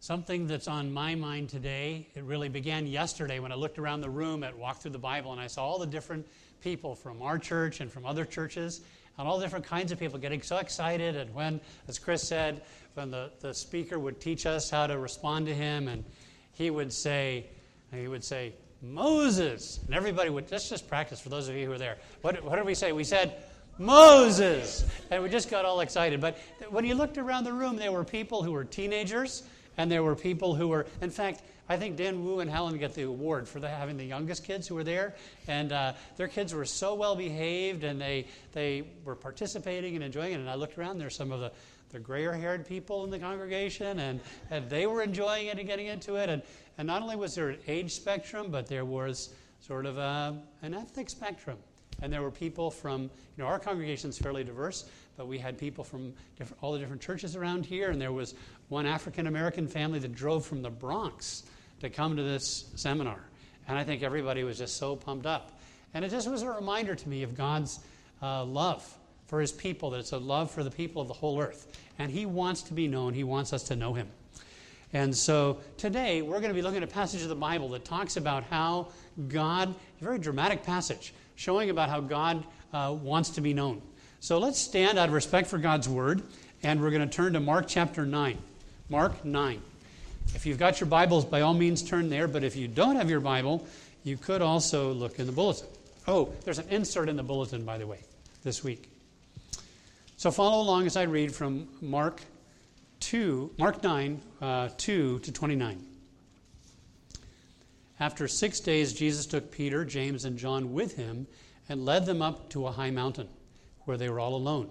Something that's on my mind today, it really began yesterday when I looked around the room at Walk Through the Bible and I saw all the different people from our church and from other churches and all different kinds of people getting so excited. And when, as Chris said, when the speaker would teach us how to respond to him, and he would say, Moses. And everybody would, let's just practice for those of you who were there. What did we say? We said, Moses. And we just got all excited. But when you looked around the room, there were people who were teenagers, and there were people who were, in fact, I think Dan Wu and Helen get the award for having the youngest kids who were there. And their kids were so well behaved, and they were participating and enjoying it. And I looked around, there's some of the grayer-haired people in the congregation, and they were enjoying it and getting into it. And not only was there an age spectrum, but there was sort of an ethnic spectrum. And there were people from, our congregation's fairly diverse, but we had people from all the different churches around here, and there was one African-American family that drove from the Bronx to come to this seminar. And I think everybody was just so pumped up. And it just was a reminder to me of God's love for his people, that it's a love for the people of the whole earth. And he wants to be known. He wants us to know him. And so today we're going to be looking at a passage of the Bible that talks about how God, a very dramatic passage, showing about how God wants to be known. So let's stand out of respect for God's word, and we're going to turn to Mark chapter 9. Mark 9. If you've got your Bibles, by all means turn there, but if you don't have your Bible, you could also look in the bulletin. Oh, there's an insert in the bulletin, by the way, this week. So follow along as I read from Mark 9, 2 to 29. After 6 days, Jesus took Peter, James, and John with him and led them up to a high mountain where they were all alone.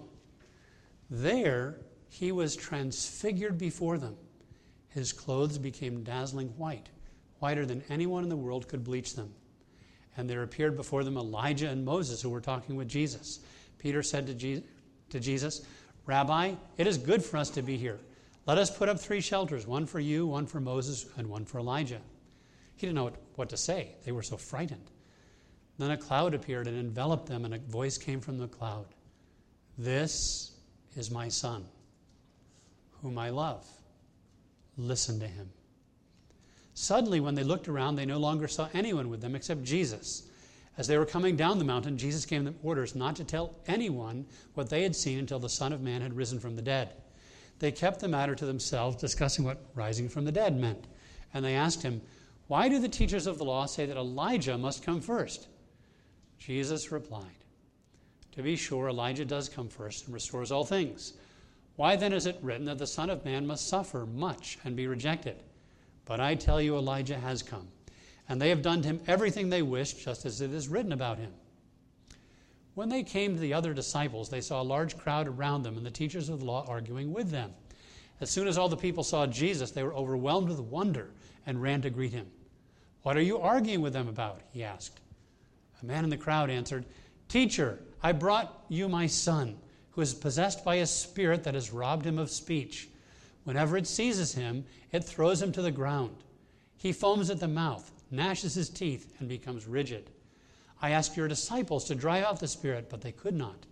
There he was transfigured before them. His clothes became dazzling white, whiter than anyone in the world could bleach them. And there appeared before them Elijah and Moses, who were talking with Jesus. Peter said to Jesus, Rabbi, it is good for us to be here. Let us put up 3 shelters, one for you, one for Moses, and one for Elijah. He didn't know what to say. They were so frightened. Then a cloud appeared and enveloped them, and a voice came from the cloud. This is my son, whom I love. Listen to him. Suddenly, when they looked around, they no longer saw anyone with them except Jesus. As they were coming down the mountain, Jesus gave them orders not to tell anyone what they had seen until the Son of Man had risen from the dead. They kept the matter to themselves, discussing what rising from the dead meant. And they asked him, Why do the teachers of the law say that Elijah must come first? Jesus replied, To be sure, Elijah does come first and restores all things. Why then is it written that the Son of Man must suffer much and be rejected? But I tell you, Elijah has come, and they have done to him everything they wished, just as it is written about him. When they came to the other disciples, they saw a large crowd around them and the teachers of the law arguing with them. As soon as all the people saw Jesus, they were overwhelmed with wonder and ran to greet him. What are you arguing with them about? He asked. A man in the crowd answered, Teacher, I brought you my son, who is possessed by a spirit that has robbed him of speech. Whenever it seizes him, it throws him to the ground. He foams at the mouth, gnashes his teeth, and becomes rigid. I asked your disciples to drive out the spirit, but they could not.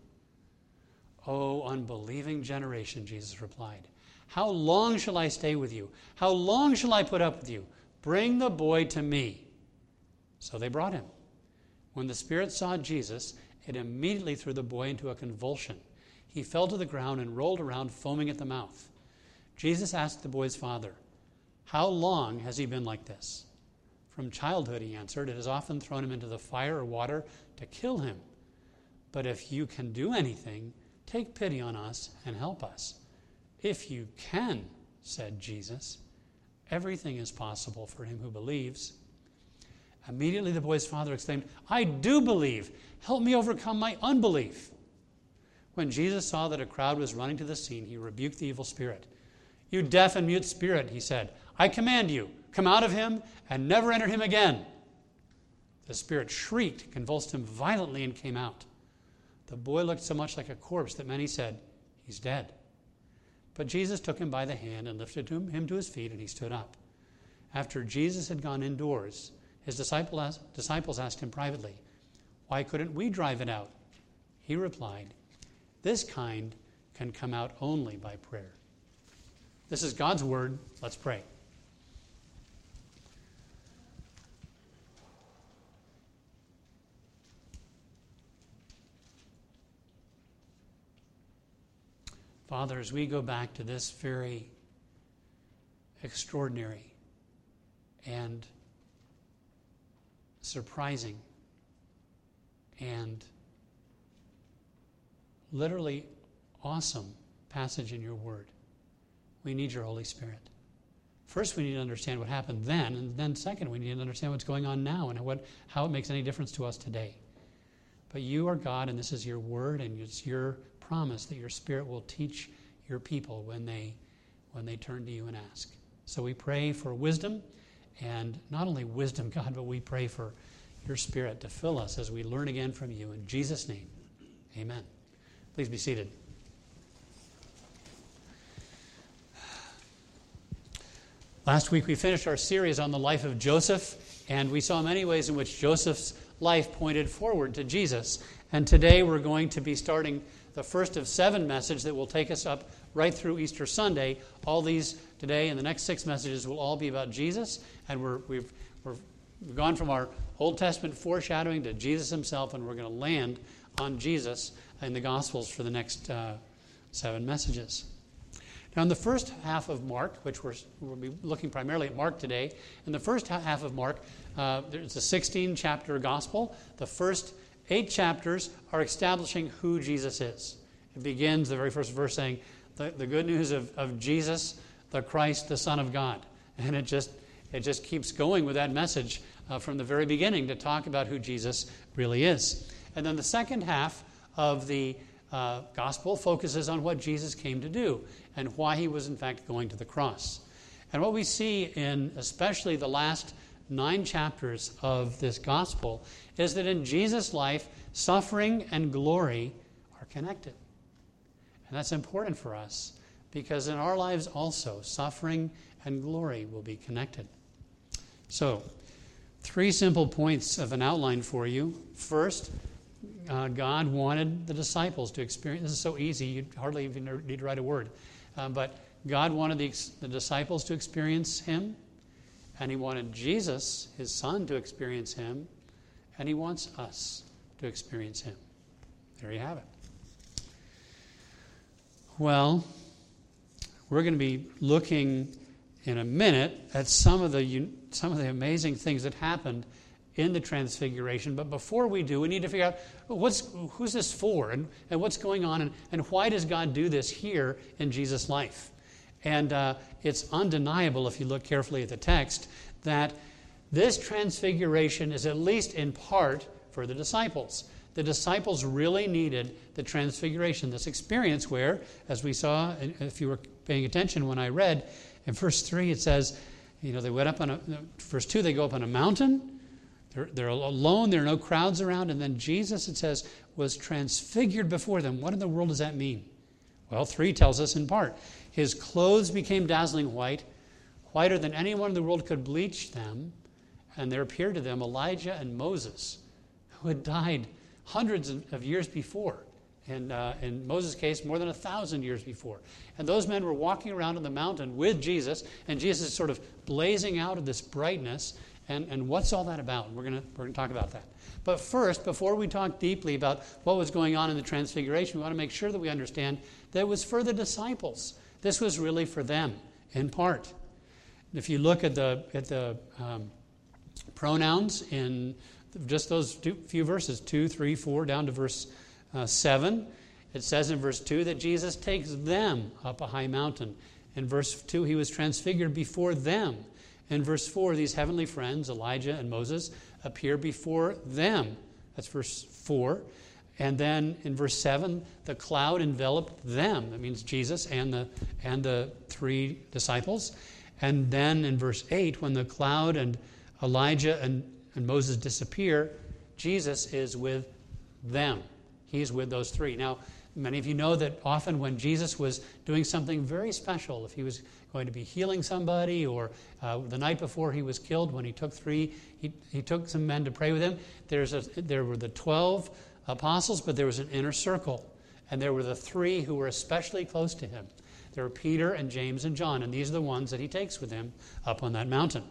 O unbelieving generation, Jesus replied, how long shall I stay with you? How long shall I put up with you? Bring the boy to me. So they brought him. When the spirit saw Jesus, it immediately threw the boy into a convulsion. He fell to the ground and rolled around, foaming at the mouth. Jesus asked the boy's father, How long has he been like this? From childhood, he answered. It has often thrown him into the fire or water to kill him. But if you can do anything, take pity on us and help us. If you can, said Jesus. Everything is possible for him who believes. Immediately the boy's father exclaimed, I do believe. Help me overcome my unbelief. When Jesus saw that a crowd was running to the scene, he rebuked the evil spirit. You deaf and mute spirit, he said, I command you, come out of him and never enter him again. The spirit shrieked, convulsed him violently, and came out. The boy looked so much like a corpse that many said, He's dead. But Jesus took him by the hand and lifted him to his feet, and he stood up. After Jesus had gone indoors, his disciples asked him privately, Why couldn't we drive it out? He replied, This kind can come out only by prayer. This is God's word. Let's pray. Father, as we go back to this very extraordinary and surprising and literally awesome passage in your word, we need your Holy Spirit. First, we need to understand what happened then, and then second, we need to understand what's going on now and how it makes any difference to us today. But you are God, and this is your word, and it's your promise that your Spirit will teach your people when they turn to you and ask. So we pray for wisdom, and not only wisdom, God, but we pray for your Spirit to fill us as we learn again from you. In Jesus' name, amen. Please be seated. Last week we finished our series on the life of Joseph, and we saw many ways in which Joseph's life pointed forward to Jesus. And today we're going to be starting the first of 7 messages that will take us up right through Easter Sunday. All these today and the next 6 messages will all be about Jesus, and we've gone from our Old Testament foreshadowing to Jesus himself, and we're going to land on Jesus in the Gospels for the next 7 messages. Now, in the first half of Mark, which we'll be looking primarily at Mark today, in the first half of Mark, there's a 16-chapter gospel. The first 8 chapters are establishing who Jesus is. It begins, the very first verse, saying, the good news of Jesus, the Christ, the Son of God. And it just keeps going with that message from the very beginning to talk about who Jesus really is. And then the second half of the gospel focuses on what Jesus came to do and why he was in fact going to the cross. And what we see in especially the last 9 chapters of this gospel is that in Jesus' life, suffering and glory are connected. And that's important for us because in our lives also, suffering and glory will be connected. So, 3 simple points of an outline for you. First, God wanted the disciples to experience, this is so easy, you hardly even need to write a word, but God wanted the disciples to experience him, and he wanted Jesus, his son, to experience him, and he wants us to experience him. There you have it. Well, we're going to be looking in a minute at some of the amazing things that happened in the Transfiguration. But before we do, we need to figure out who's this for and what's going on and why does God do this here in Jesus' life. And it's undeniable, if you look carefully at the text, that this Transfiguration is at least in part for the disciples. The disciples really needed the Transfiguration, this experience where, as we saw, if you were paying attention when I read, in verse 3 it says, they went up on verse 2, they go up on a mountain. They're alone. There are no crowds around. And then Jesus, it says, was transfigured before them. What in the world does that mean? Well, 3 tells us in part. His clothes became dazzling white, whiter than anyone in the world could bleach them. And there appeared to them Elijah and Moses, who had died hundreds of years before. And in Moses' case, more than 1,000 years before. And those men were walking around on the mountain with Jesus, and Jesus is sort of blazing out of this brightness. And what's all that about? We're going to talk about that. But first, before we talk deeply about what was going on in the Transfiguration, we want to make sure that we understand that it was for the disciples. This was really for them, in part. If you look at the pronouns in just those few verses, 2, 3, 4, down to verse 7, it says in verse 2 that Jesus takes them up a high mountain. In verse 2, he was transfigured before them. In verse 4, these heavenly friends, Elijah and Moses, appear before them. That's verse 4. And then in verse 7, the cloud enveloped them. That means Jesus and the 3 disciples. And then in verse 8, when the cloud and Elijah and Moses disappear, Jesus is with them. He's with those 3. Now, many of you know that often when Jesus was doing something very special, if he was going to be healing somebody, or the night before he was killed, when he took 3, he took some men to pray with him. There were the 12 apostles, but there was an inner circle. And there were the 3 who were especially close to him. There were Peter and James and John, and these are the ones that he takes with him up on that mountain.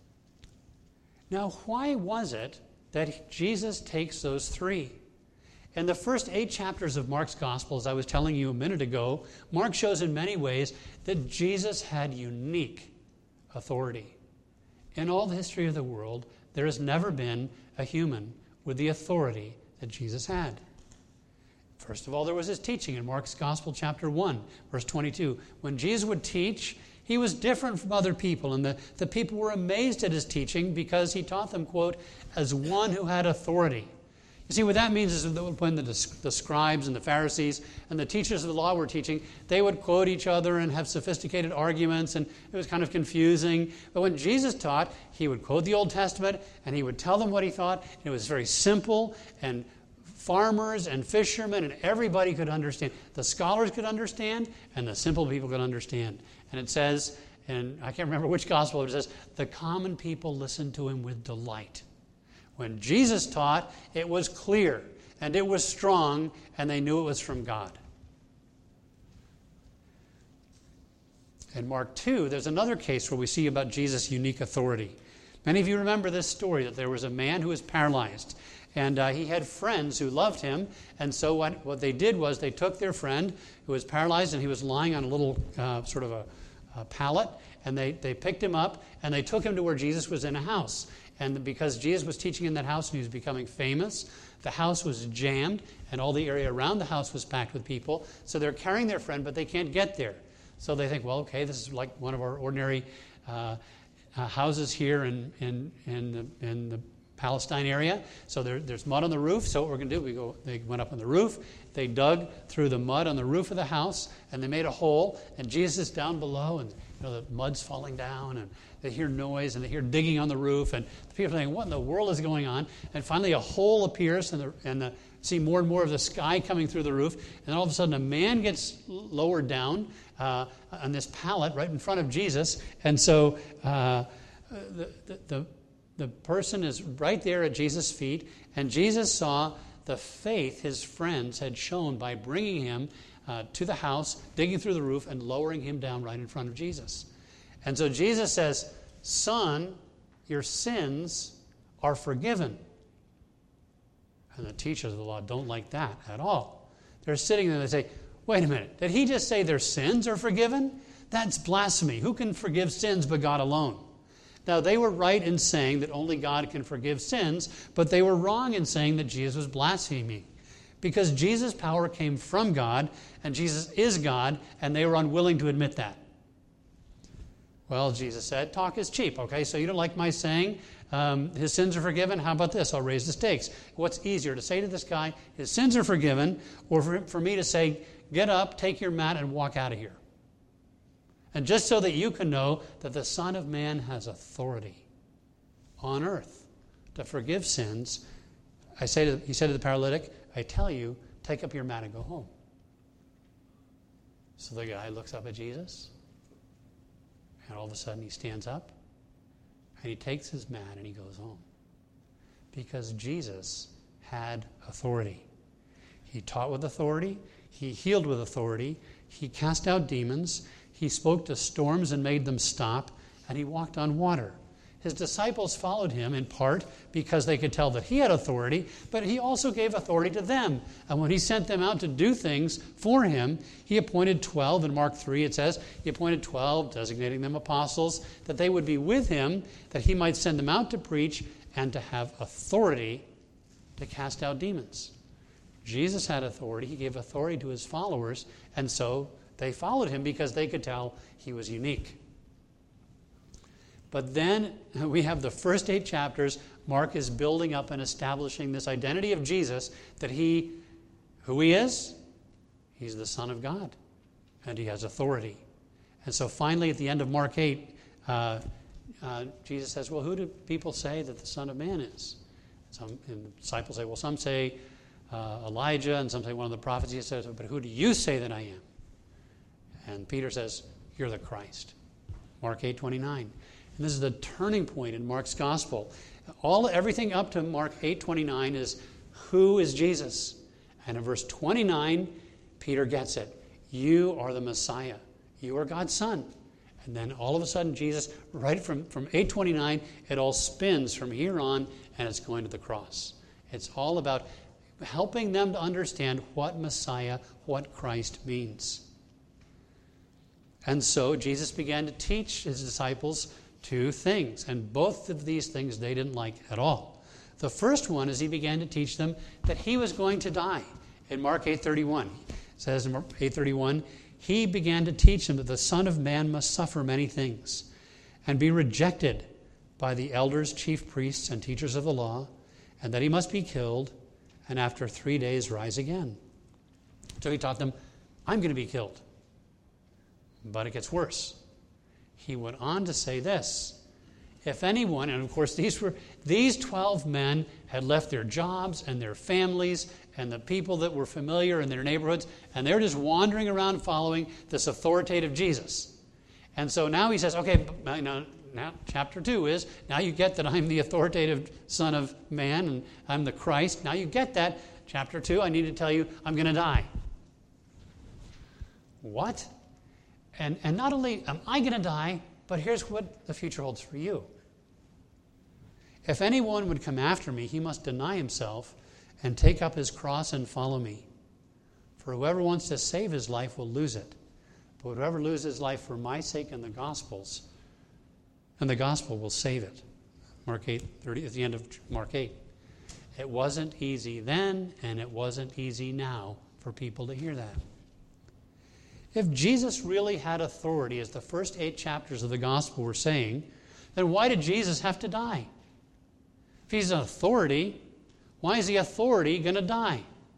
Now, why was it that Jesus takes those 3? In the first 8 chapters of Mark's gospel, as I was telling you a minute ago, Mark shows in many ways that Jesus had unique authority. In all the history of the world, there has never been a human with the authority that Jesus had. First of all, there was his teaching in Mark's Gospel, chapter 1, verse 22. When Jesus would teach, he was different from other people, and the people were amazed at his teaching because he taught them, quote, as one who had authority. You see, what that means is that when the scribes and the Pharisees and the teachers of the law were teaching, they would quote each other and have sophisticated arguments, and it was kind of confusing. But when Jesus taught, he would quote the Old Testament, and he would tell them what he thought, and it was very simple, and farmers and fishermen and everybody could understand. The scholars could understand, and the simple people could understand. And it says, and I can't remember which gospel it says, the common people listened to him with delight. When Jesus taught, it was clear, and it was strong, and they knew it was from God. In Mark 2, there's another case where we see about Jesus' unique authority. Many of you remember this story, that there was a man who was paralyzed. And he had friends who loved him. And so what they did was they took their friend who was paralyzed, and he was lying on a little sort of a pallet. And they picked him up, and they took him to where Jesus was in a house. And because Jesus was teaching in that house and he was becoming famous, the house was jammed, and all the area around the house was packed with people. So they're carrying their friend, but they can't get there. So they think, well, okay, this is like one of our ordinary houses here in the Palestine area. So there's mud on the roof. So what we're going to do, they went up on the roof, they dug through the mud on the roof of the house, and they made a hole, and Jesus is down below, and the mud's falling down, and they hear noise, and they hear digging on the roof, and the people are thinking, what in the world is going on? And finally a hole appears, and see more and more of the sky coming through the roof, and all of a sudden a man gets lowered down on this pallet right in front of Jesus, and so the person is right there at Jesus' feet, and Jesus saw the faith his friends had shown by bringing him to the house, digging through the roof, and lowering him down right in front of Jesus. And so Jesus says, son, your sins are forgiven. And the teachers of the law don't like that at all. They're sitting there and they say, wait a minute, did he just say their sins are forgiven? That's blasphemy. Who can forgive sins but God alone? Now, they were right in saying that only God can forgive sins, but they were wrong in saying that Jesus was blaspheming. Because Jesus' power came from God, and Jesus is God, and they were unwilling to admit that. Well, Jesus said, talk is cheap, okay? So you don't like my saying his sins are forgiven? How about this? I'll raise the stakes. What's easier, to say to this guy, his sins are forgiven, or for me to say, get up, take your mat, and walk out of here? And just so that you can know that the Son of Man has authority on earth to forgive sins, he said to the paralytic, I tell you, take up your mat and go home. So the guy looks up at Jesus, and all of a sudden he stands up, and he takes his mat and he goes home. Because Jesus had authority. He taught with authority, he healed with authority, he cast out demons, he spoke to storms and made them stop, and he walked on water. His disciples followed him in part because they could tell that he had authority, but he also gave authority to them. And when he sent them out to do things for him, he appointed 12. In Mark 3 it says, he appointed 12, designating them apostles, that they would be with him, that he might send them out to preach and to have authority to cast out demons. Jesus had authority. He gave authority to his followers, and so they followed him because they could tell he was unique. But then we have the first 8 chapters. Mark is building up and establishing this identity of Jesus, that who he is, he's the Son of God, and he has authority. And so finally at the end of Mark 8, Jesus says, well, who do people say that the Son of Man is? And the disciples say, well, some say Elijah, and some say one of the prophets. He says, but who do you say that I am? And Peter says, you're the Christ. Mark 8:29. And this is the turning point in Mark's gospel. Everything up to Mark 8:29 is, who is Jesus? And in verse 29, Peter gets it. You are the Messiah. You are God's Son. And then all of a sudden, Jesus, right from 8:29, it all spins from here on, and it's going to the cross. It's all about helping them to understand what Messiah, what Christ means. And so Jesus began to teach his disciples two things, and both of these things they didn't like at all. The first one is he began to teach them that he was going to die. In Mark 8:31, it says in 8:31, he began to teach them that the Son of Man must suffer many things and be rejected by the elders, chief priests, and teachers of the law, and that he must be killed and after 3 days rise again. So he taught them, I'm going to be killed. But it gets worse. He went on to say this, if anyone, and of course these 12 men had left their jobs and their families and the people that were familiar in their neighborhoods, and they're just wandering around following this authoritative Jesus. And so now he says, okay, now chapter 2 is, now you get that I'm the authoritative Son of Man and I'm the Christ. Now you get that. Chapter 2, I need to tell you, I'm going to die. What? And not only am I going to die, but here's what the future holds for you. If anyone would come after me, he must deny himself and take up his cross and follow me. For whoever wants to save his life will lose it. But whoever loses his life for my sake and the gospel will save it. Mark 8:30, at the end of Mark 8. It wasn't easy then, and it wasn't easy now for people to hear that. If Jesus really had authority, as the first 8 chapters of the gospel were saying, then why did Jesus have to die? If he's an authority, why is the authority going to die?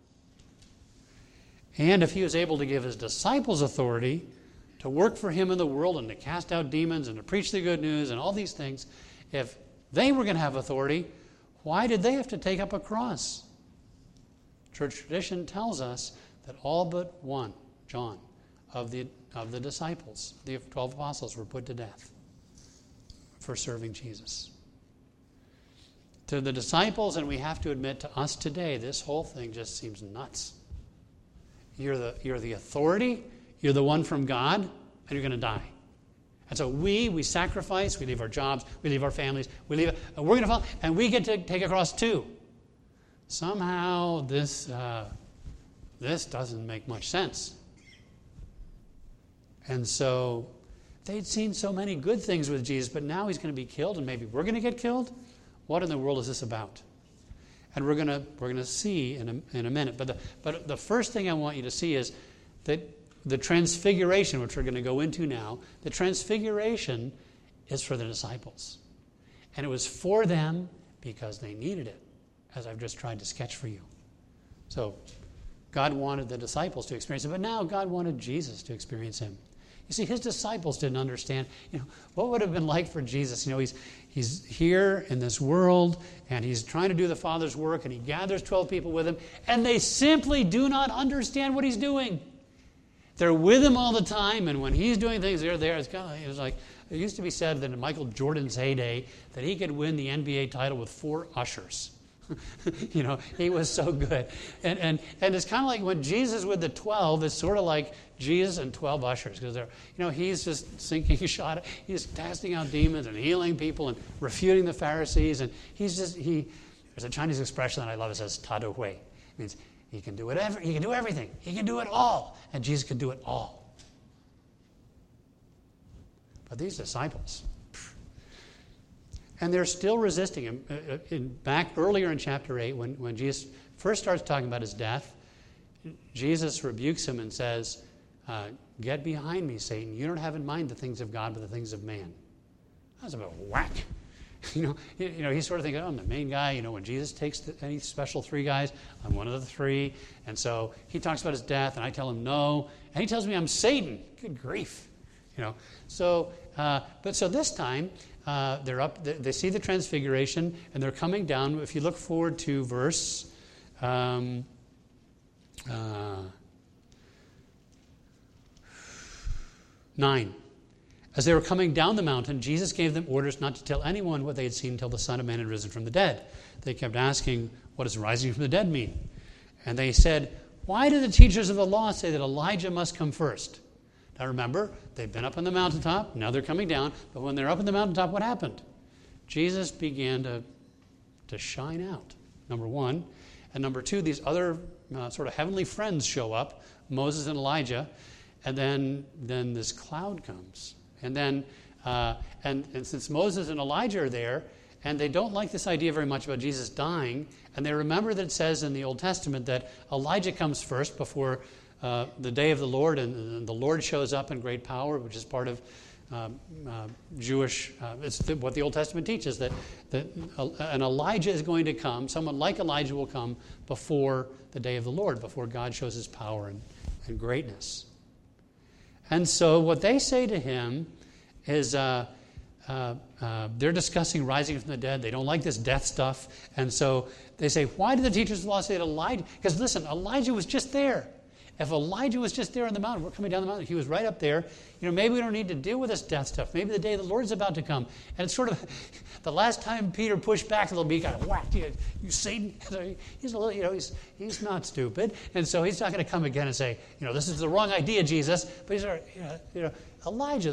And if he was able to give his disciples authority to work for him in the world and to cast out demons and to preach the good news and all these things, if they were going to have authority, why did they have to take up a cross? Church tradition tells us that all but one, John, of the disciples, the 12 apostles, were put to death for serving Jesus. To the disciples, and we have to admit to us today, this whole thing just seems nuts. You're the authority, you're the one from God, and you're going to die. And so we sacrifice, we leave our jobs, we leave our families, and we're going to follow, and we get to take a cross too. Somehow this doesn't make much sense. And so they'd seen so many good things with Jesus, but now he's going to be killed, and maybe we're going to get killed? What in the world is this about? And we're going to see in a minute. But the first thing I want you to see is that the transfiguration, which we're going to go into now, the transfiguration is for the disciples. And it was for them because they needed it, as I've just tried to sketch for you. So God wanted the disciples to experience it, but now God wanted Jesus to experience him. You see, his disciples didn't understand, what would it have been like for Jesus. He's here in this world, and he's trying to do the Father's work, and he gathers 12 people with him, and they simply do not understand what he's doing. They're with him all the time, and when he's doing things, they're there. It was like, it used to be said that in Michael Jordan's heyday that he could win the NBA title with 4 ushers. He was so good. And it's kind of like when Jesus with the 12, it's sort of like Jesus and 12 ushers, because they're, he's just sinking a shot. He's casting out demons and healing people and refuting the Pharisees. And there's a Chinese expression that I love. It says, "Ta do hui." It means he can do whatever, he can do everything. He can do it all. And Jesus can do it all. But these disciples, and they're still resisting him. Back earlier in chapter 8, when Jesus first starts talking about his death, Jesus rebukes him and says, "Get behind me, Satan. You don't have in mind the things of God, but the things of man." That's a bit of a whack. He's sort of thinking, I'm the main guy. When Jesus takes any special 3 guys, I'm one of the 3. And so he talks about his death, and I tell him no. And he tells me I'm Satan. Good grief. So this time, they're up. They see the transfiguration, and they're coming down. If you look forward to verse 9. As they were coming down the mountain, Jesus gave them orders not to tell anyone what they had seen until the Son of Man had risen from the dead. They kept asking, what does rising from the dead mean? And they said, why do the teachers of the law say that Elijah must come first? Now remember, they've been up on the mountaintop, now they're coming down, but when they're up on the mountaintop, what happened? Jesus began to shine out, number 1. And number two, these other sort of heavenly friends show up, Moses and Elijah, and then this cloud comes. And then, and since Moses and Elijah are there, and they don't like this idea very much about Jesus dying, and they remember that it says in the Old Testament that Elijah comes first before the day of the Lord, and the Lord shows up in great power, which is part of Jewish, it's what the Old Testament teaches, that an Elijah is going to come, someone like Elijah will come before the day of the Lord, before God shows his power and greatness. And so what they say to him is they're discussing rising from the dead. They don't like this death stuff. And so they say, why did the teachers of the law say that Elijah? Because listen, Elijah was just there. If Elijah was just there on the mountain, we're coming down the mountain, he was right up there. Maybe we don't need to deal with this death stuff. Maybe the day of the Lord is about to come. And it's sort of the last time Peter pushed back a little bit, he kind of whacked you Satan. He's a little, he's not stupid. And so he's not going to come again and say, this is the wrong idea, Jesus. But he's, Elijah,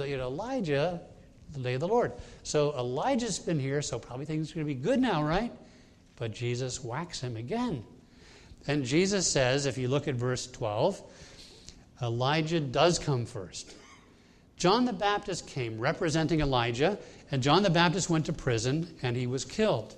the day of the Lord. So Elijah's been here, so probably things are going to be good now, right? But Jesus whacks him again. And Jesus says, if you look at verse 12, Elijah does come first. John the Baptist came representing Elijah, and John the Baptist went to prison, and he was killed.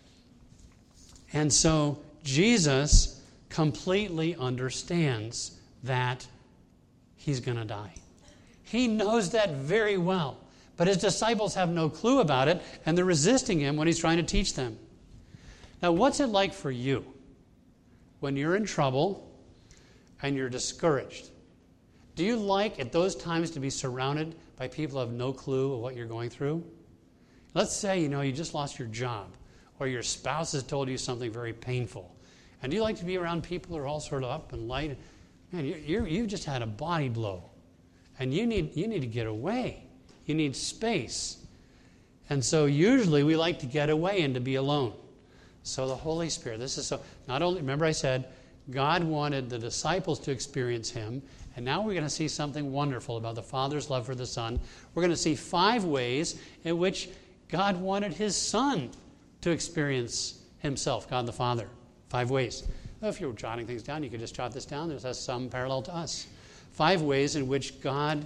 And so Jesus completely understands that he's going to die. He knows that very well. But his disciples have no clue about it, and they're resisting him when he's trying to teach them. Now, what's it like for you when you're in trouble and you're discouraged? Do you like at those times to be surrounded by people who have no clue of what you're going through? Let's say, you just lost your job, or your spouse has told you something very painful. And do you like to be around people who are all sort of up and light? Man, you've just had a body blow. And you need to get away. You need space. And so usually we like to get away and to be alone. So the Holy Spirit, this is so, not only, remember I said, God wanted the disciples to experience him, and now we're going to see something wonderful about the Father's love for the Son. We're going to see 5 ways in which God wanted his Son to experience himself, God the Father. 5 ways. Well, if you're jotting things down, you could just jot this down. There's some parallel to us. 5 ways in which God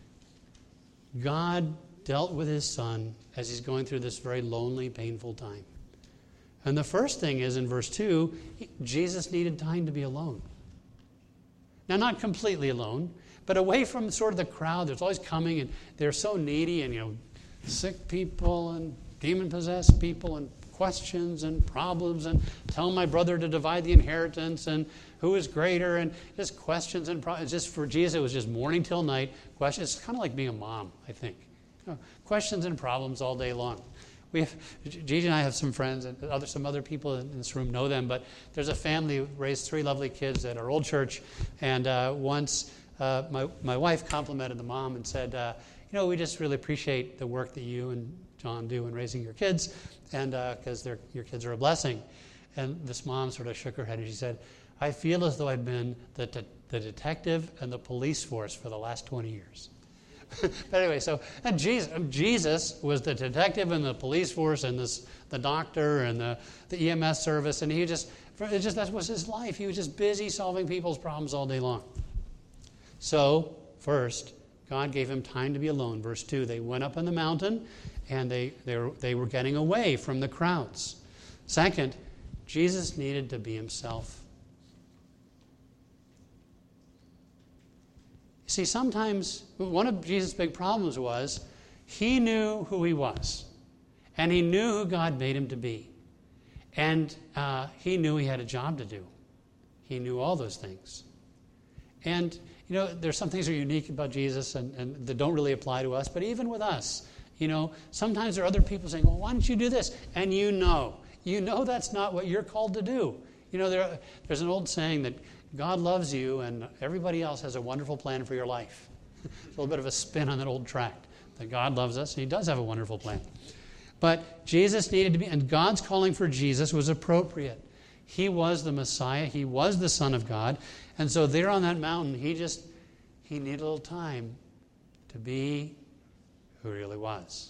dealt with his Son as he's going through this very lonely, painful time. And the first thing is, in verse 2, Jesus needed time to be alone. Now, not completely alone, but away from sort of the crowd that's always coming, and they're so needy, and, sick people and demon-possessed people and questions and problems, and tell my brother to divide the inheritance, and who is greater, and just questions and problems. Just for Jesus, it was just morning till night. Questions. It's kind of like being a mom, I think. Questions and problems all day long. Gigi and I have some friends, and some other people in this room know them, but there's a family who raised 3 lovely kids at our old church, and once my wife complimented the mom and said, we just really appreciate the work that you and John do in raising your kids, and because your kids are a blessing. And this mom sort of shook her head and she said, I feel as though I've been the detective and the police force for the last 20 years. But anyway, and Jesus was the detective and the police force and the doctor and the EMS service, and that was his life. He was just busy solving people's problems all day long. So, first, God gave him time to be alone. Verse 2, they went up on the mountain, and they were getting away from the crowds. Second, Jesus needed to be himself. See, sometimes one of Jesus' big problems was he knew who he was, and he knew who God made him to be, and he knew he had a job to do. He knew all those things. And, there's some things that are unique about Jesus and that don't really apply to us, but even with us, sometimes there are other people saying, well, why don't you do this? And you know that's not what you're called to do. There's an old saying that God loves you and everybody else has a wonderful plan for your life. It's a little bit of a spin on that old tract, that God loves us and he does have a wonderful plan. But Jesus needed to be, and God's calling for Jesus was appropriate. He was the Messiah. He was the Son of God. And so there on that mountain, he needed a little time to be who he really was.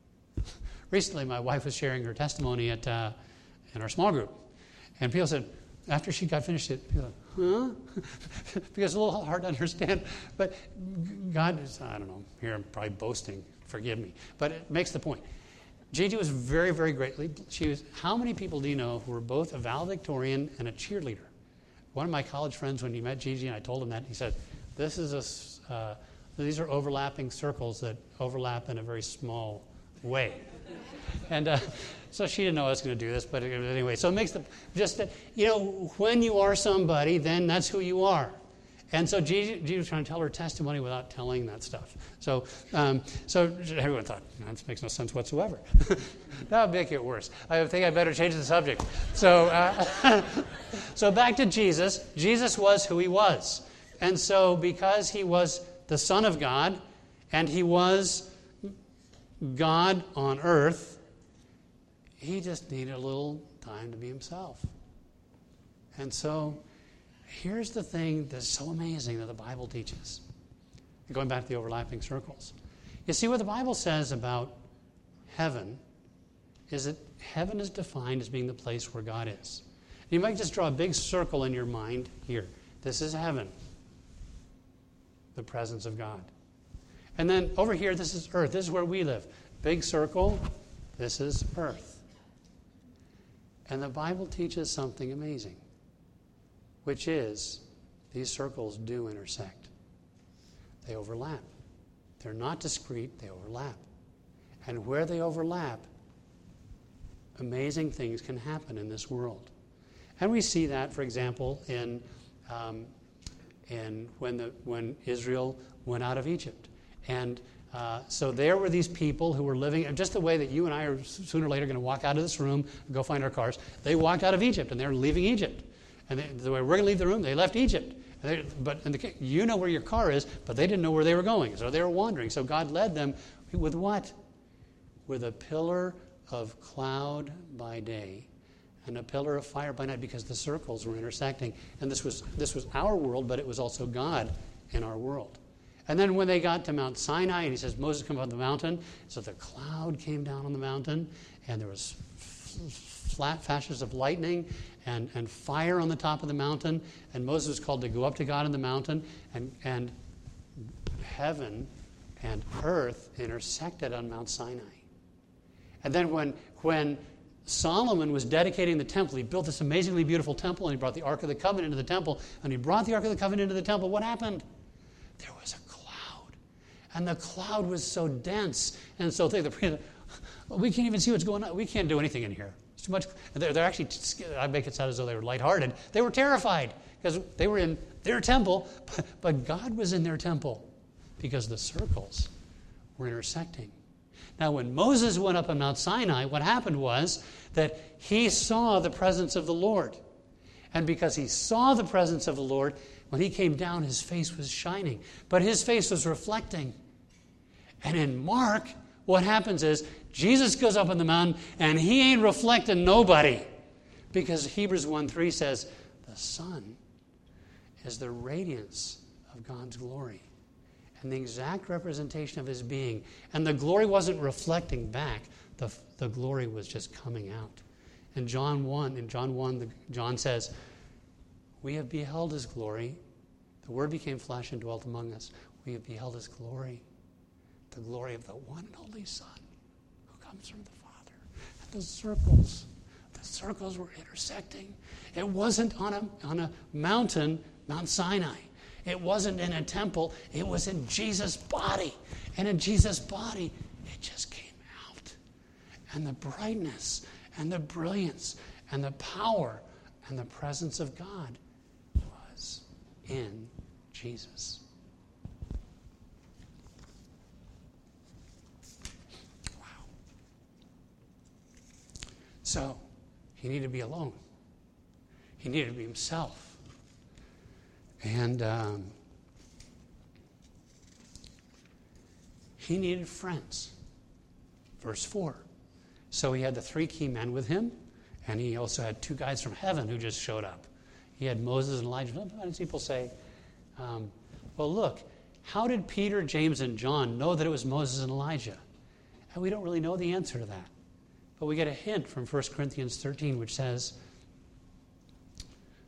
Recently, my wife was sharing her testimony in our small group. And people said, after she got finished, people like, huh? Because it's a little hard to understand. But God is, I don't know, here I'm probably boasting, forgive me. But it makes the point. Gigi was very, very greatly, how many people do you know who were both a valedictorian and a cheerleader? One of my college friends, when he met Gigi, and I told him that, he said, these are overlapping circles that overlap in a very small way. And so she didn't know I was going to do this, but anyway, so it makes when you are somebody, then that's who you are. And so Gigi was trying to tell her testimony without telling that stuff. So everyone thought, that makes no sense whatsoever. That would make it worse. I think I better change the subject. So back to Jesus. Jesus was who he was. And so because he was the Son of God, and he was God on earth, he just needed a little time to be himself. And so here's the thing that's so amazing that the Bible teaches. Going back to the overlapping circles. You see, what the Bible says about heaven is that heaven is defined as being the place where God is. You might just draw a big circle in your mind here. This is heaven, the presence of God. And then over here, this is earth. This is where we live. Big circle, this is earth. And the Bible teaches something amazing, which is these circles do intersect. They overlap. They're not discrete, they overlap. And where they overlap, amazing things can happen in this world. And we see that, for example, in when Israel went out of Egypt. And so there were these people who were living, just the way that you and I are sooner or later going to walk out of this room and go find our cars. They walked out of Egypt, and they're leaving Egypt. And the way we're going to leave the room, they left Egypt. You know where your car is, but they didn't know where they were going. So they were wandering. So God led them with what? With a pillar of cloud by day and a pillar of fire by night, because the circles were intersecting. And this was our world, but it was also God in our world. And then when they got to Mount Sinai, and he says, Moses, come up the mountain. So the cloud came down on the mountain, and there was flat flashes of lightning and fire on the top of the mountain. And Moses was called to go up to God in the mountain, and heaven and earth intersected on Mount Sinai. And then when Solomon was dedicating the temple, he built this amazingly beautiful temple, and he brought the Ark of the Covenant into the temple. And he brought the Ark of the Covenant into the temple. What happened? There was a cloud. And the cloud was so dense and so thick. We can't even see what's going on. We can't do anything in here. It's too much. They're actually, I make it sound as though they were lighthearted. They were terrified because they were in their temple, but God was in their temple because the circles were intersecting. Now, when Moses went up on Mount Sinai, what happened was that he saw the presence of the Lord. And because he saw the presence of the Lord, when he came down, his face was shining. But his face was reflecting. And in Mark, what happens is Jesus goes up on the mountain, and he ain't reflecting nobody. Because Hebrews 1:3 says, the Son is the radiance of God's glory and the exact representation of his being. And the glory wasn't reflecting back. The glory was just coming out. In John 1, John says, we have beheld his glory. The Word became flesh and dwelt among us. We have beheld his glory, the glory of the one and only Son who comes from the Father. And the circles were intersecting. It wasn't on a mountain, Mount Sinai. It wasn't in a temple. It was in Jesus' body. And in Jesus' body, it just came out. And the brightness and the brilliance and the power and the presence of God was in Jesus. Wow. So, he needed to be alone. He needed to be himself. And he needed friends. Verse 4. So he had the 3 key men with him, and he also had 2 guys from heaven who just showed up. He had Moses and Elijah. Sometimes people say, well, look, how did Peter, James, and John know that it was Moses and Elijah? And we don't really know the answer to that. But we get a hint from 1 Corinthians 13, which says,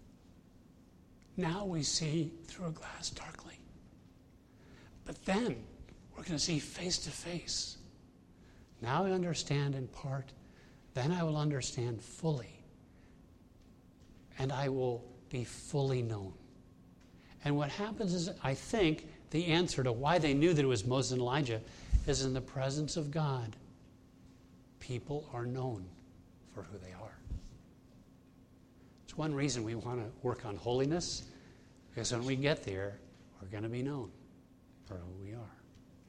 Now we see through a glass darkly. But then we're going to see face to face. Now I understand in part, then I will understand fully. And I will be fully known. And what happens is, I think, the answer to why they knew that it was Moses and Elijah is in the presence of God. People are known for who they are. It's one reason we want to work on holiness, because when we get there, we're going to be known for who we are.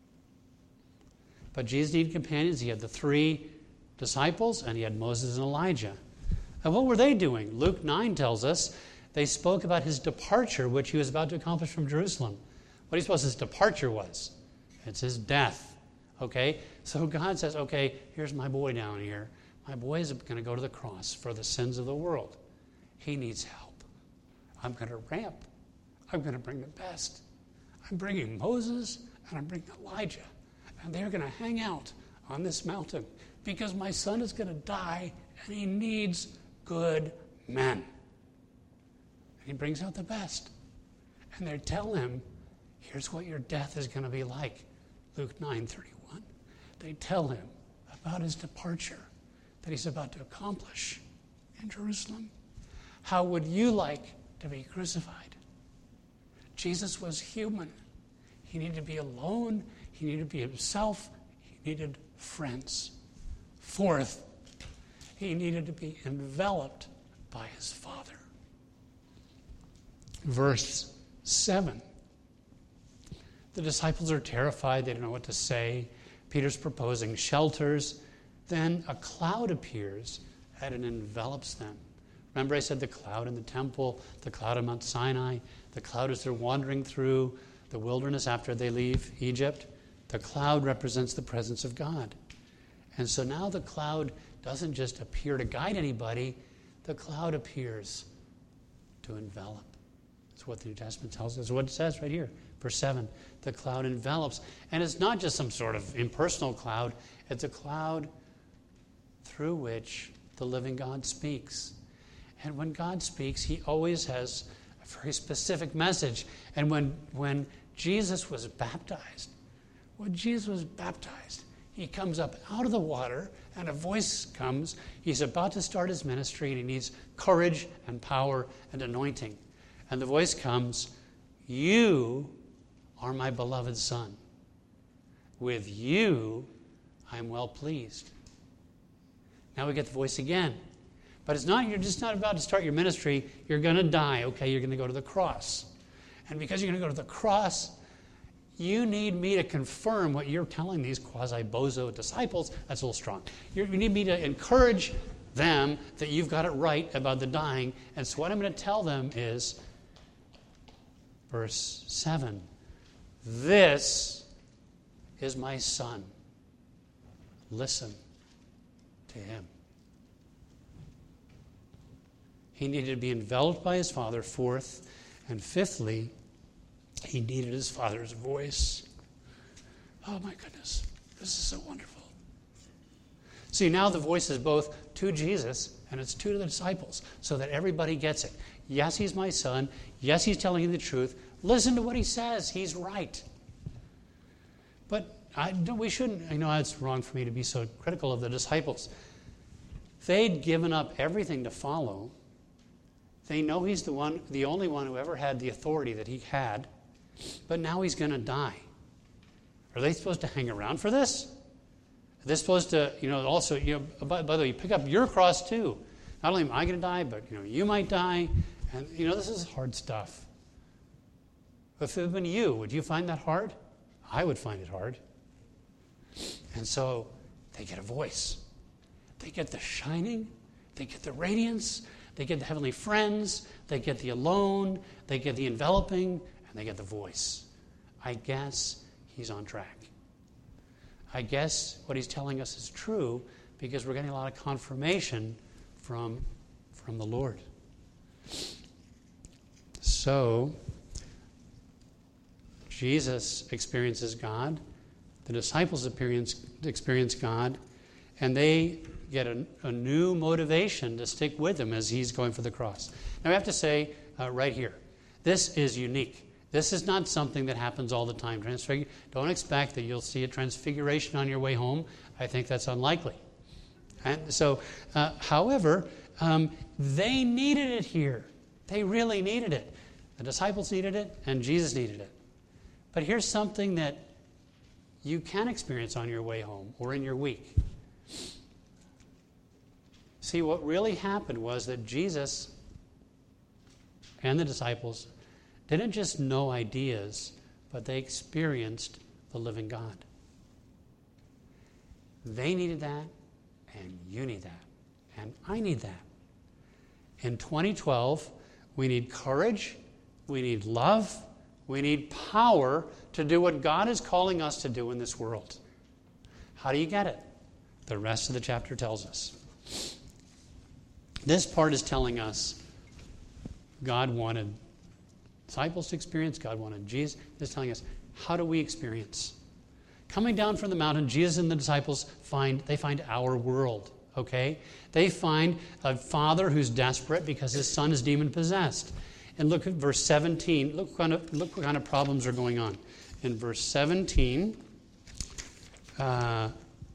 But Jesus needed companions. He had the 3 disciples, and he had Moses and Elijah. And what were they doing? Luke 9 tells us they spoke about his departure, which he was about to accomplish from Jerusalem. What do you suppose his departure was? It's his death. Okay? So God says, okay, here's my boy down here. My boy is going to go to the cross for the sins of the world. He needs help. I'm going to ramp. I'm going to bring the best. I'm bringing Moses and I'm bringing Elijah. And they're going to hang out on this mountain because my son is going to die and he needs good men. And he brings out the best. And they tell him, here's what your death is going to be like. Luke 9:31. They tell him about his departure that he's about to accomplish in Jerusalem. How would you like to be crucified? Jesus was human. He needed to be alone. He needed to be himself. He needed friends. 4th, he needed to be enveloped by his Father. Verse 7. The disciples are terrified. They don't know what to say. Peter's proposing shelters. Then a cloud appears and it envelops them. Remember I said the cloud in the temple, the cloud on Mount Sinai, the cloud as they're wandering through the wilderness after they leave Egypt. The cloud represents the presence of God. And so now the cloud doesn't just appear to guide anybody, the cloud appears to envelop. That's what the New Testament tells us. That's what it says right here. Verse 7, the cloud envelops. And it's not just some sort of impersonal cloud. It's a cloud through which the living God speaks. And when God speaks, he always has a very specific message. And when Jesus was baptized, he comes up out of the water and a voice comes. He's about to start his ministry and he needs courage and power and anointing. And the voice comes, you are my beloved Son. With you, I am well pleased. Now we get the voice again. But it's not, you're just not about to start your ministry. You're going to die. Okay, you're going to go to the cross. And because you're going to go to the cross, you need me to confirm what you're telling these quasi-bozo disciples. That's a little strong. You need me to encourage them that you've got it right about the dying. And so what I'm going to tell them is, verse 7, this is my Son. Listen to him. He needed to be enveloped by his Father, 4th. And 5thly, he needed his Father's voice. Oh my goodness, this is so wonderful. See, now the voice is both to Jesus and it's to the disciples so that everybody gets it. Yes, he's my Son. Yes, he's telling you the truth. Listen to what he says. He's right. But we shouldn't, I know it's wrong for me to be so critical of the disciples. They'd given up everything to follow. They know he's the only one who ever had the authority that he had, but now he's going to die. Are they supposed to hang around for this? Are they supposed to, also, by the way, you pick up your cross too. Not only am I going to die, but, you might die. And, this is hard stuff. If it had been you, would you find that hard? I would find it hard. And so they get a voice. They get the shining. They get the radiance. They get the heavenly friends, they get the alone, they get the enveloping, and they get the voice. I guess he's on track. I guess what he's telling us is true because we're getting a lot of confirmation from the Lord. So, Jesus experiences God, the disciples experience God, and they get a new motivation to stick with him as he's going for the cross. Now, I have to say right here This is unique. This is not something that happens all the time. Don't expect that you'll see a transfiguration on your way home. I think that's unlikely. And so, however, they needed it here. They really needed it. The disciples needed it, and Jesus needed it. But here's something that you can experience on your way home or in your week. See, what really happened was that Jesus and the disciples didn't just know ideas, but they experienced the living God. They needed that, and you need that, and I need that. In 2012, we need courage, we need love, we need power to do what God is calling us to do in this world. How do you get it? The rest of the chapter tells us. This part is telling us God wanted disciples to experience, God wanted Jesus. This is telling us, how do we experience? Coming down from the mountain, Jesus and the disciples find our world, okay? They find a father who's desperate because his son is demon-possessed. And look at verse 17. Look what kind of problems are going on. In verse 17, a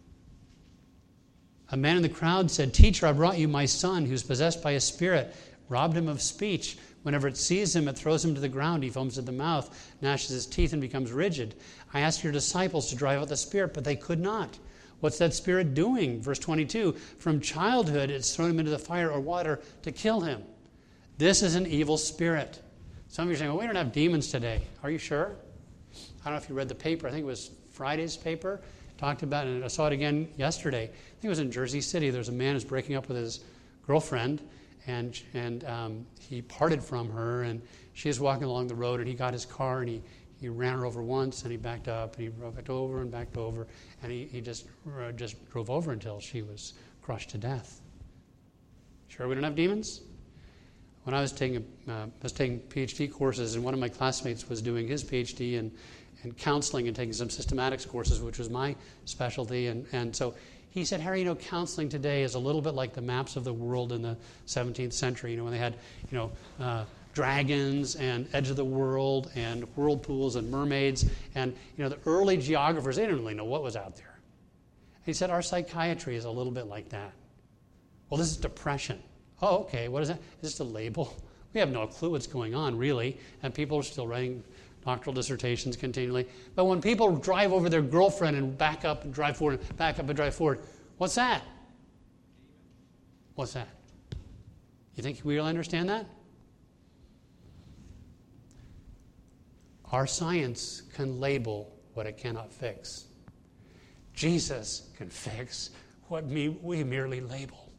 man in the crowd said, "Teacher, I brought you my son who's possessed by a spirit, robbed him of speech. Whenever it sees him, it throws him to the ground. He foams at the mouth, gnashes his teeth, and becomes rigid. I asked your disciples to drive out the spirit, but they could not." What's that spirit doing? Verse 22, from childhood it's thrown him into the fire or water to kill him. This is an evil spirit. Some of you are saying, well, we don't have demons today. Are you sure? I don't know if you read the paper. I think it was Friday's paper. Talked about it, and I saw it again yesterday. I think it was in Jersey City. There's a man who's breaking up with his girlfriend, and he parted from her, and she was walking along the road, and he got his car, and he ran her over once, and he backed up, and he backed over and backed over, and he just drove over until she was crushed to death. Sure we don't have demons? When I was taking PhD courses, and one of my classmates was doing his PhD in counseling and taking some systematics courses, which was my specialty, and so he said, Harry, counseling today is a little bit like the maps of the world in the 17th century, when they had, dragons and edge of the world and whirlpools and mermaids, and, the early geographers, they didn't really know what was out there. And he said, our psychiatry is a little bit like that. Well, this is depression. Oh, okay, what is that? Is this a label? We have no clue what's going on, really, and people are still writing doctoral dissertations continually. But when people drive over their girlfriend and back up and drive forward, and back up and drive forward, what's that? What's that? You think we really understand that? Our science can label what it cannot fix. Jesus can fix what we merely label.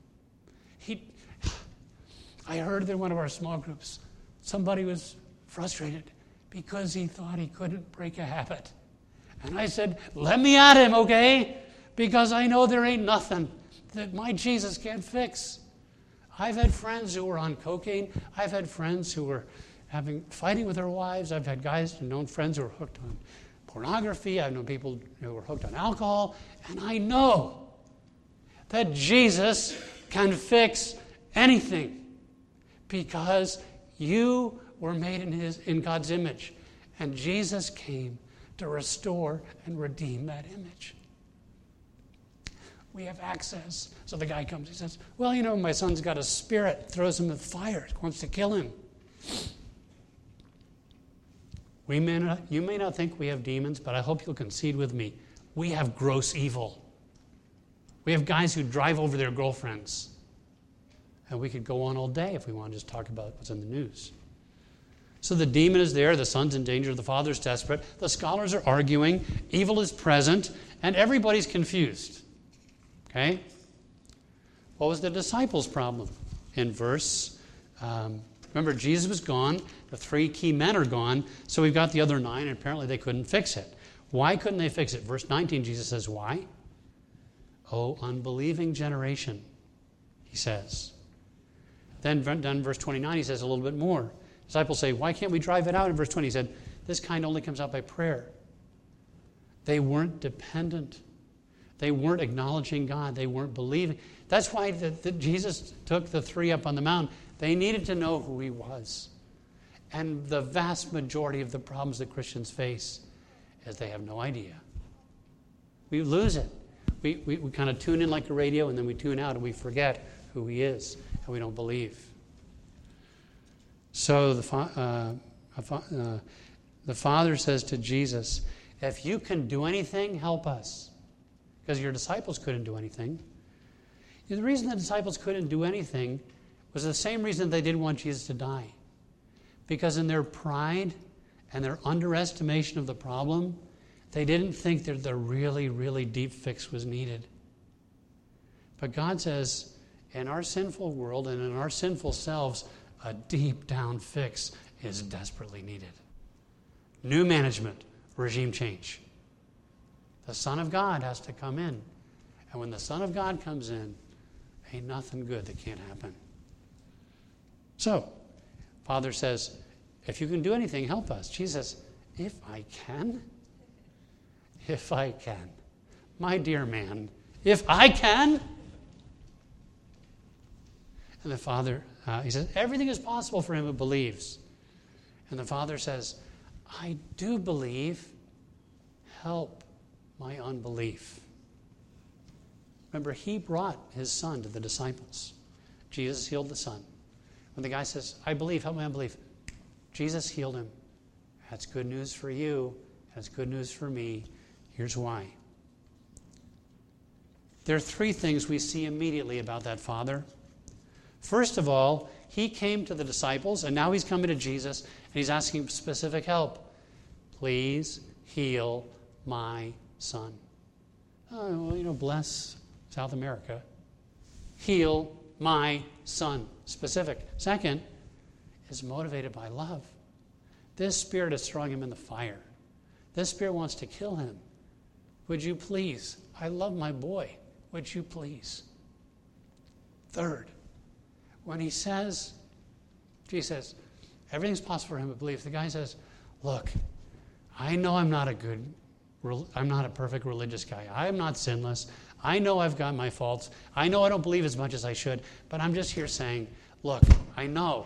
I heard in one of our small groups, somebody was frustrated because he thought he couldn't break a habit. And I said, let me at him, okay? Because I know there ain't nothing that my Jesus can't fix. I've had friends who were on cocaine. I've had friends who were fighting with their wives. I've had known friends who were hooked on pornography. I've known people who were hooked on alcohol. And I know that Jesus can fix anything because you were made in God's image. And Jesus came to restore and redeem that image. We have access. So the guy comes, he says, well, my son's got a spirit, throws him in the fire, wants to kill him. You may not think we have demons, but I hope you'll concede with me. We have gross evil. We have guys who drive over their girlfriends. And we could go on all day if we want to just talk about what's in the news. So the demon is there, the son's in danger, the father's desperate, the scholars are arguing, evil is present, and everybody's confused. Okay? What was the disciples' problem? In verse, remember, Jesus was gone, the 3 key men are gone, so we've got the other 9, and apparently they couldn't fix it. Why couldn't they fix it? Verse 19, Jesus says, why? Oh, unbelieving generation, he says. Then verse 29, he says a little bit more. Disciples say, why can't we drive it out? In verse 20, he said, this kind only comes out by prayer. They weren't dependent. They weren't acknowledging God. They weren't believing. That's why Jesus took the 3 up on the mountain. They needed to know who he was. And the vast majority of the problems that Christians face is they have no idea. We lose it. We kind of tune in like a radio, and then we tune out, and we forget who he is, and we don't believe. So the Father says to Jesus, if you can do anything, help us. Because your disciples couldn't do anything. The reason the disciples couldn't do anything was the same reason they didn't want Jesus to die. Because in their pride and their underestimation of the problem, they didn't think that the really, really deep fix was needed. But God says, in our sinful world and in our sinful selves, a deep down fix is desperately needed. New management, regime change. The Son of God has to come in. And when the Son of God comes in, ain't nothing good that can't happen. So, Father says, if you can do anything, help us. Jesus says, if I can? If I can. My dear man, if I can? And the Father, he says, everything is possible for him who believes. And the Father says, I do believe. Help my unbelief. Remember, he brought his son to the disciples. Jesus healed the son. When the guy says, I believe, help my unbelief, Jesus healed him. That's good news for you. That's good news for me. Here's why. There are three things we see immediately about that Father. First of all, he came to the disciples, and now he's coming to Jesus, and he's asking specific help. Please heal my son. Oh, well, bless South America. Heal my son. Specific. Second, is motivated by love. This spirit is throwing him in the fire. This spirit wants to kill him. Would you please? I love my boy. Would you please? Third, when he says, Jesus says, everything's possible for him to believe. The guy says, look, I know I'm not a perfect religious guy. I'm not sinless. I know I've got my faults. I know I don't believe as much as I should, but I'm just here saying, look, I know.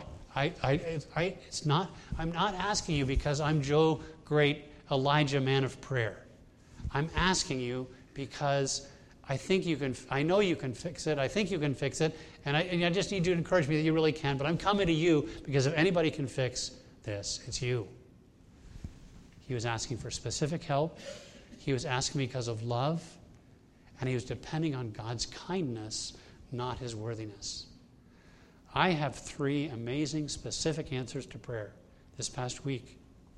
I'm not asking you because I'm Joe Great, Elijah, man of prayer. I'm asking you because I think you can. I know you can fix it. I think you can fix it, and I just need you to encourage me that you really can. But I'm coming to you because if anybody can fix this, it's you. He was asking for specific help. He was asking because of love, and he was depending on God's kindness, not his worthiness. I have 3 amazing, specific answers to prayer this past week.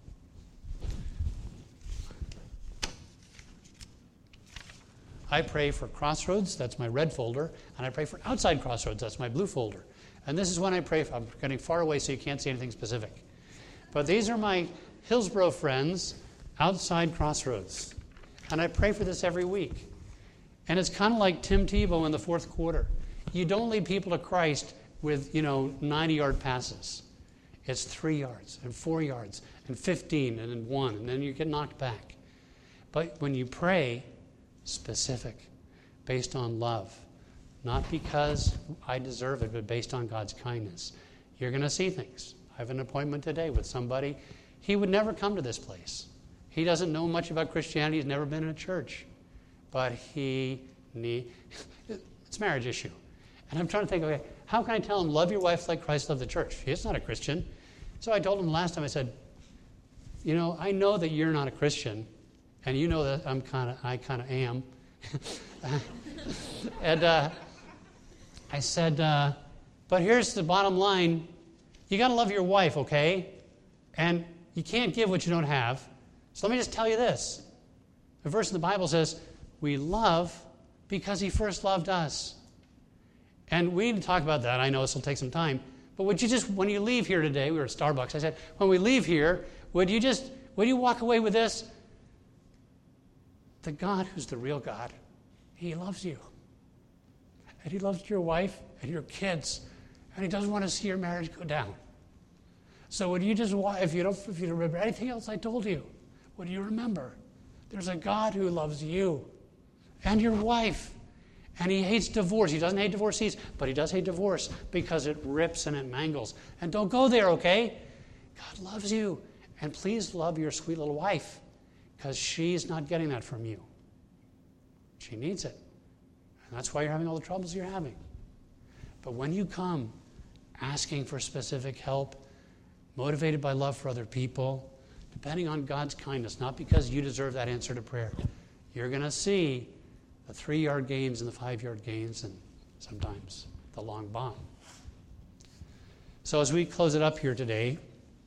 I pray for Crossroads, that's my red folder, and I pray for Outside Crossroads, that's my blue folder. And this is when I pray for, I'm getting far away so you can't see anything specific. But these are my Hillsboro friends outside Crossroads. And I pray for this every week. And it's kind of like Tim Tebow in the fourth quarter. You don't lead people to Christ with, 90-yard passes. It's 3 yards and 4 yards and 15 and then 1, and then you get knocked back. But when you pray, specific, based on love, not because I deserve it, but based on God's kindness, you're going to see things. I have an appointment today with somebody. He would never come to this place. He doesn't know much about Christianity. He's never been in a church. But it's a marriage issue. And I'm trying to think, okay, how can I tell him, love your wife like Christ loved the church? He's not a Christian. So I told him last time, I said, I know that you're not a Christian, and you know that I kind of am. And I said, but here's the bottom line. You got to love your wife, okay? And you can't give what you don't have. So let me just tell you this. The verse in the Bible says, we love because he first loved us. And we need to talk about that. I know this will take some time. But would you just, when you leave here today, we were at Starbucks, I said, when we leave here, would you walk away with this? The God who's the real God, he loves you. And he loves your wife and your kids. And he doesn't want to see your marriage go down. So would you just, if you don't remember anything else I told you, would you remember? There's a God who loves you and your wife. And he hates divorce. He doesn't hate divorcees, but he does hate divorce because it rips and it mangles. And don't go there, okay? God loves you. And please love your sweet little wife, because she's not getting that from you. She needs it. And that's why you're having all the troubles you're having. But when you come asking for specific help, motivated by love for other people, depending on God's kindness, not because you deserve that answer to prayer, you're going to see the 3-yard gains and the 5-yard gains, and sometimes the long bomb. So as we close it up here today,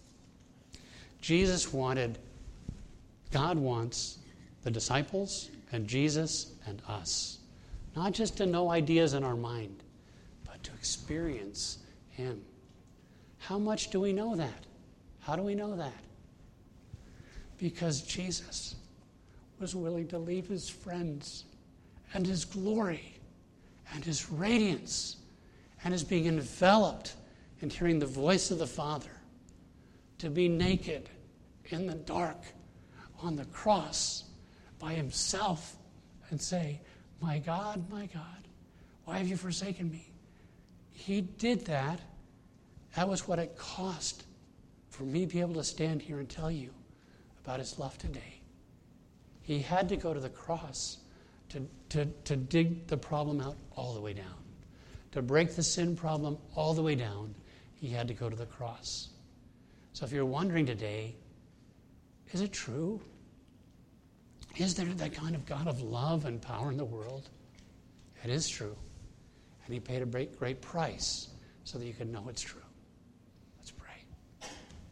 God wants the disciples and Jesus and us, not just to know ideas in our mind, but to experience Him. How much do we know that? How do we know that? Because Jesus was willing to leave His friends and His glory and His radiance and His being enveloped in hearing the voice of the Father, to be naked in the dark on the cross by Himself and say, my God, why have you forsaken me? He did that. That was what it cost for me to be able to stand here and tell you about His love today. He had to go to the cross to dig the problem out all the way down. To break the sin problem all the way down, He had to go to the cross. So if you're wondering today, is it true? Is there that kind of God of love and power in the world? It is true. And He paid a great price so that you could know it's true.